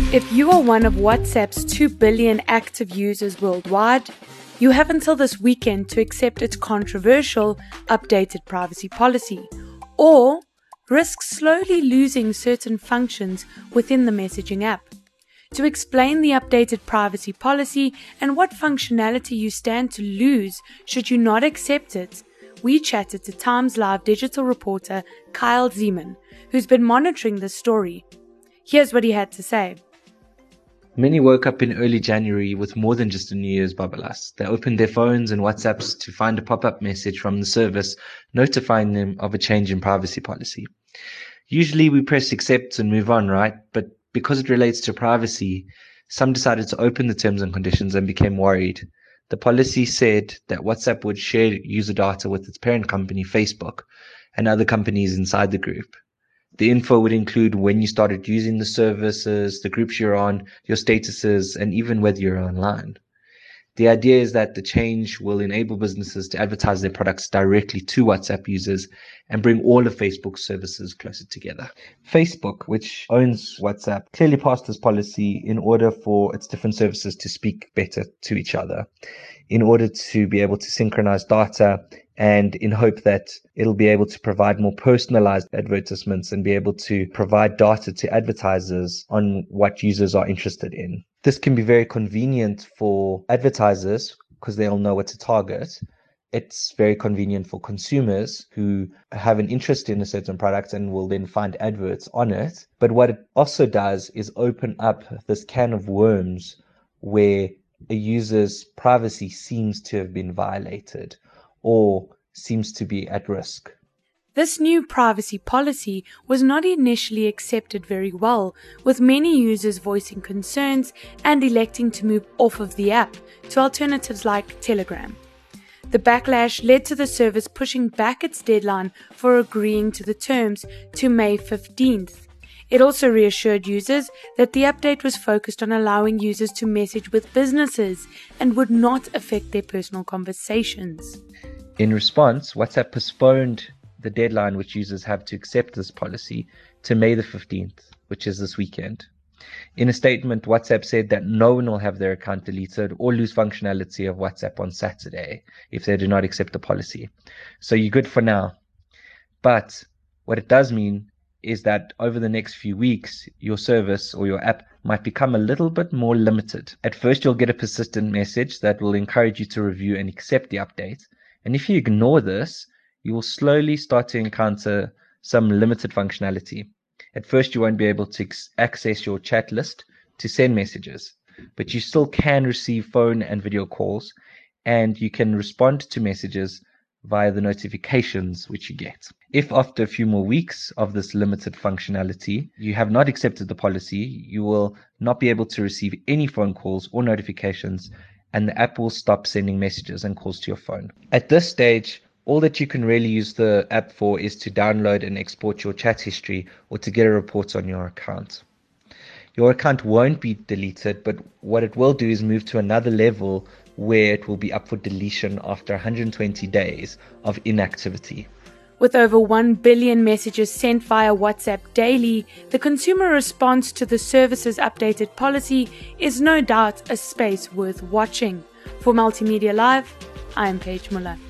If you are one of WhatsApp's 2 billion active users worldwide, you have until this weekend to accept its controversial updated privacy policy, or risk slowly losing certain functions within the messaging app. To explain the updated privacy policy and what functionality you stand to lose should you not accept it, we chatted to Times Live digital reporter Kyle Zeman, who's been monitoring this story. Here's what he had to say. Many woke up in early January with more than just a New Year's babalas. They opened their phones and WhatsApps to find a pop-up message from the service notifying them of a change in privacy policy. Usually we press accept and move on, right? But because it relates to privacy, some decided to open the terms and conditions and became worried. The policy said that WhatsApp would share user data with its parent company, Facebook, and other companies inside the group. The info would include when you started using the services, the groups you're on, your statuses, and even whether you're online. The idea is that the change will enable businesses to advertise their products directly to WhatsApp users and bring all of Facebook's services closer together. Facebook, which owns WhatsApp, clearly passed this policy in order for its different services to speak better to each other, in order to be able to synchronize data, and in hope that it'll be able to provide more personalized advertisements and be able to provide data to advertisers on what users are interested in. This can be very convenient for advertisers because they'll know what to target. It's very convenient for consumers who have an interest in a certain product and will then find adverts on it. But what it also does is open up this can of worms where a user's privacy seems to have been violated or seems to be at risk. This new privacy policy was not initially accepted very well, with many users voicing concerns and electing to move off of the app to alternatives like Telegram. The backlash led to the service pushing back its deadline for agreeing to the terms to May 15th. It also reassured users that the update was focused on allowing users to message with businesses and would not affect their personal conversations. In response, WhatsApp postponed the deadline which users have to accept this policy to May the 15th, which is this weekend. In a statement, WhatsApp said that no one will have their account deleted or lose functionality of WhatsApp on Saturday if they do not accept the policy. So you're good for now. But what it does mean is that over the next few weeks, your service or your app might become a little bit more limited. At first, you'll get a persistent message that will encourage you to review and accept the update. And if you ignore this, you will slowly start to encounter some limited functionality. At first, you won't be able to access your chat list to send messages, but you still can receive phone and video calls, and you can respond to messages via the notifications which you get. If after a few more weeks of this limited functionality, you have not accepted the policy, you will not be able to receive any phone calls or notifications, and the app will stop sending messages and calls to your phone. At this stage, all that you can really use the app for is to download and export your chat history or to get a report on your account. Your account won't be deleted, but what it will do is move to another level where it will be up for deletion after 120 days of inactivity. With over 1 billion messages sent via WhatsApp daily, the consumer response to the service's updated policy is no doubt a space worth watching. For Multimedia Live, I am Paige Muller.